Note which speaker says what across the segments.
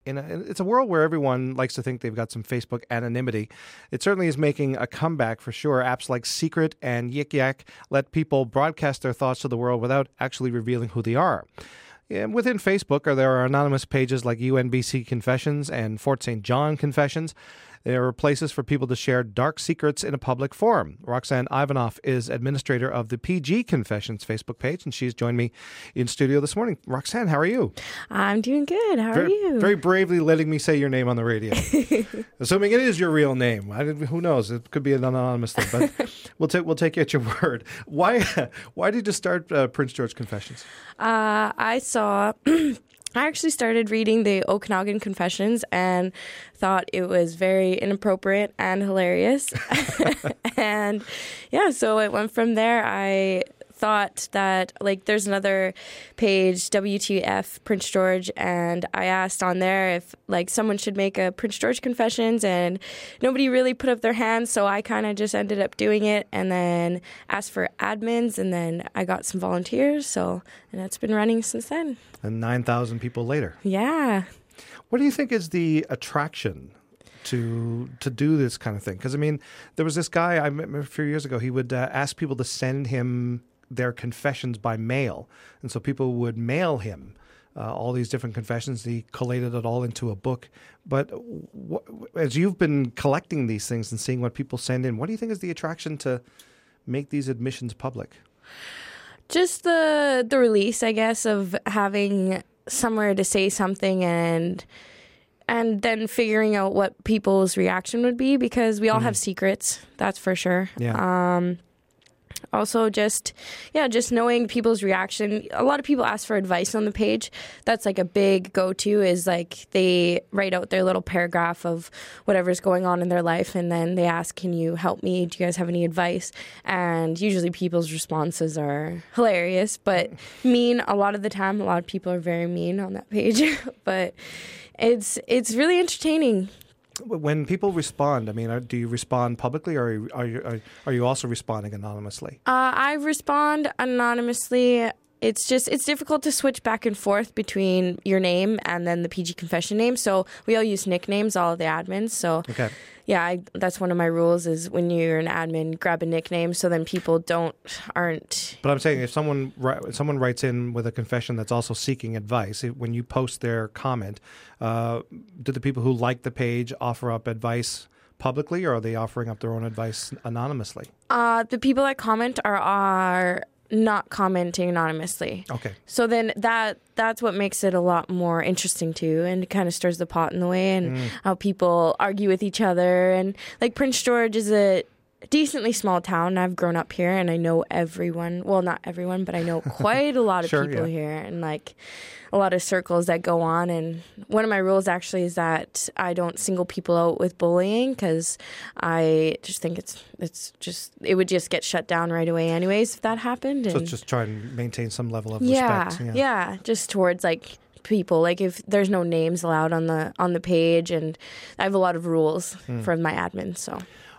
Speaker 1: It's a world where everyone likes to think they've got some Facebook anonymity. It certainly is making a comeback for sure. Apps like Secret and Yik Yak let people broadcast their thoughts to the world without actually revealing who they are. And within Facebook, there are anonymous pages like UNBC Confessions and Fort St. John Confessions. There are places for people to share dark secrets in a public forum. Roxanne Ivanoff is administrator of the PG Confessions Facebook page, and she's joined me in studio this morning. Roxanne, how are you?
Speaker 2: I'm doing good. How are you?
Speaker 1: Very bravely letting me say your name on the radio. Assuming it is your real name. Who knows? It could be an anonymous thing, but we'll take you at your word. Why did you start Prince George Confessions?
Speaker 2: I actually started reading the Okanagan Confessions and thought it was very inappropriate and hilarious. And yeah, so it went from there. I thought that, like, there's another page, WTF Prince George, and I asked on there if, like, someone should make a Prince George Confessions, and nobody really put up their hands, so I kind of just ended up doing it, and then asked for admins, and then I got some volunteers, and it's been running since then.
Speaker 1: And 9,000 people later.
Speaker 2: Yeah.
Speaker 1: What do you think is the attraction to do this kind of thing? Because, I mean, there was this guy I met a few years ago. He would ask people to send him their confessions by mail. And so people would mail him all these different confessions. He collated it all into a book. But as you've been collecting these things and seeing what people send in, what do you think is the attraction to make these admissions public?
Speaker 2: Just the release, I guess, of having somewhere to say something and then figuring out what people's reaction would be, because we all have secrets, that's for sure.
Speaker 1: Yeah.
Speaker 2: Also, just knowing people's reaction. A lot of people ask for advice on the page. That's like a big go-to, is like they write out their little paragraph of whatever's going on in their life, and then they ask, can you help me? Do you guys have any advice? And usually people's responses are hilarious, but mean a lot of the time. A lot of people are very mean on that page, but it's really entertaining.
Speaker 1: When people respond, I mean, do you respond publicly, or are you also responding anonymously?
Speaker 2: I respond anonymously. It's difficult to switch back and forth between your name and then the PG Confession name. So we all use nicknames, all of the admins. So
Speaker 1: okay.
Speaker 2: Yeah, that's one of my rules, is when you're an admin, grab a nickname so then people aren't.
Speaker 1: But I'm saying, if someone writes in with a confession that's also seeking advice, when you post their comment, do the people who like the page offer up advice publicly, or are they offering up their own advice anonymously?
Speaker 2: The people that comment are not commenting anonymously.
Speaker 1: Okay.
Speaker 2: So then that's what makes it a lot more interesting too, and it kind of stirs the pot in the way, and how people argue with each other. And like, Prince George is a decently small town. I've grown up here and I know everyone. Well, not everyone, but I know quite a lot of people here, and like a lot of circles that go on. And one of my rules actually is that I don't single people out with bullying, because I just think it would just get shut down right away anyways if that happened.
Speaker 1: So it's just try and maintain some level of respect.
Speaker 2: Yeah, just towards like people. Like, if there's no names allowed on the page, and I have a lot of rules for my admin. So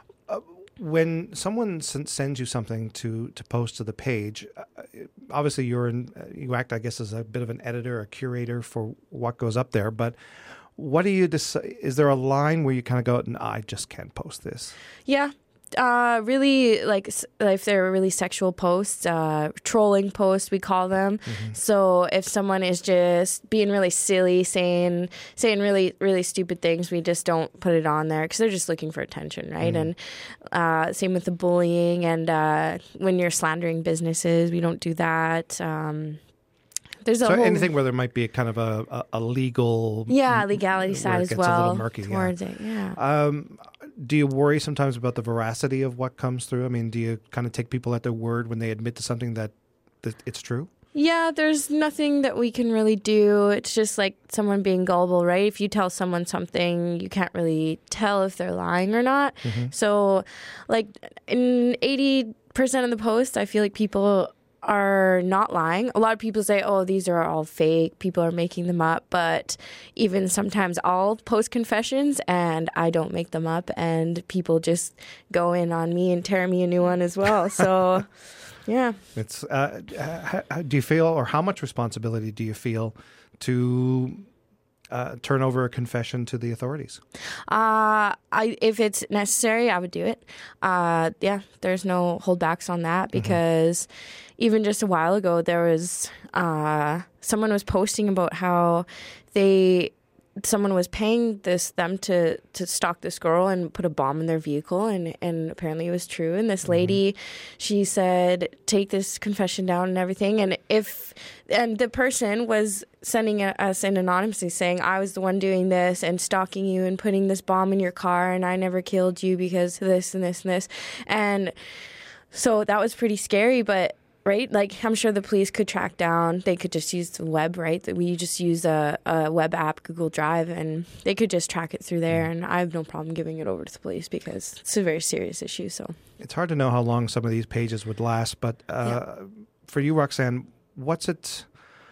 Speaker 1: when someone sends you something to post to the page, obviously you act, I guess, as a bit of an editor, a curator for what goes up there. But what do you decide? Is there a line where you kind of go, no, I just can't post this?
Speaker 2: Yeah. Really, like, if they're really sexual posts, trolling posts, we call them. Mm-hmm. So if someone is just being really silly, saying really, really stupid things, we just don't put it on there, because they're just looking for attention, right? Mm-hmm. And same with the bullying, and when you're slandering businesses, we don't do that. There's
Speaker 1: anything where there might be a kind of a legal...
Speaker 2: Yeah, legality side as well.
Speaker 1: A little murky,
Speaker 2: towards it, yeah.
Speaker 1: Do you worry sometimes about the veracity of what comes through? I mean, do you kind of take people at their word when they admit to something that it's true?
Speaker 2: Yeah, there's nothing that we can really do. It's just like someone being gullible, right? If you tell someone something, you can't really tell if they're lying or not. Mm-hmm. So, like, in 80% of the posts, I feel like people are not lying. A lot of people say, oh, these are all fake, people are making them up, but even sometimes I'll post confessions and I don't make them up, and people just go in on me and tear me a new one as well. So yeah.
Speaker 1: It's do you feel, or how much responsibility do you feel to turn over a confession to the authorities?
Speaker 2: If it's necessary, I would do it. There's no holdbacks on that because even just a while ago, there was someone was posting about how someone was paying them to stalk this girl and put a bomb in their vehicle, and apparently it was true. And this lady, she said, take this confession down and everything. And the person was sending us in anonymously saying, I was the one doing this and stalking you and putting this bomb in your car, and I never killed you because of this and this and this. And so that was pretty scary, but right? Like, I'm sure the police could track down. They could just use the web, right? That we just use a web app, Google Drive, and they could just track it through there. And I have no problem giving it over to the police because it's a very serious issue. So
Speaker 1: it's hard to know how long some of these pages would last. But for you, Roxanne, what's it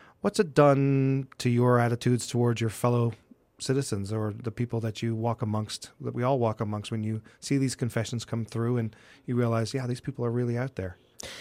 Speaker 1: done to your attitudes towards your fellow citizens or the people that you walk amongst, that we all walk amongst, when you see these confessions come through and you realize, yeah, these people are really out there?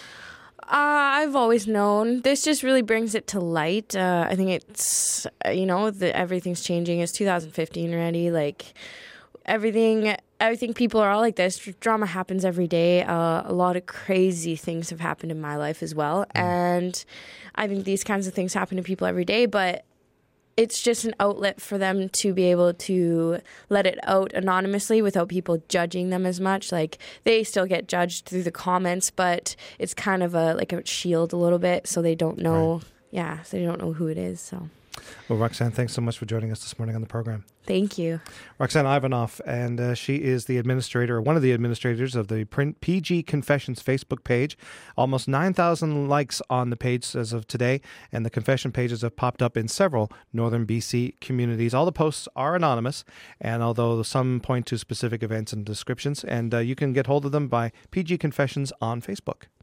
Speaker 2: I've always known. This just really brings it to light. I think it's, everything's changing. It's 2015 already. Like, everything people are all like this. Drama happens every day. A lot of crazy things have happened in my life as well. And I think these kinds of things happen to people every day, but it's just an outlet for them to be able to let it out anonymously without people judging them as much. Like, they still get judged through the comments, but it's kind of a shield a little bit, so they don't know. Right. Yeah, so they don't know who it is. So.
Speaker 1: Well, Roxanne, thanks so much for joining us this morning on the program.
Speaker 2: Thank you.
Speaker 1: Roxanne Ivanoff, and she is the administrator, one of the administrators of the PG Confessions Facebook page. Almost 9,000 likes on the page as of today, and the confession pages have popped up in several northern BC communities. All the posts are anonymous, and although some point to specific events and descriptions, and you can get hold of them by PG Confessions on Facebook.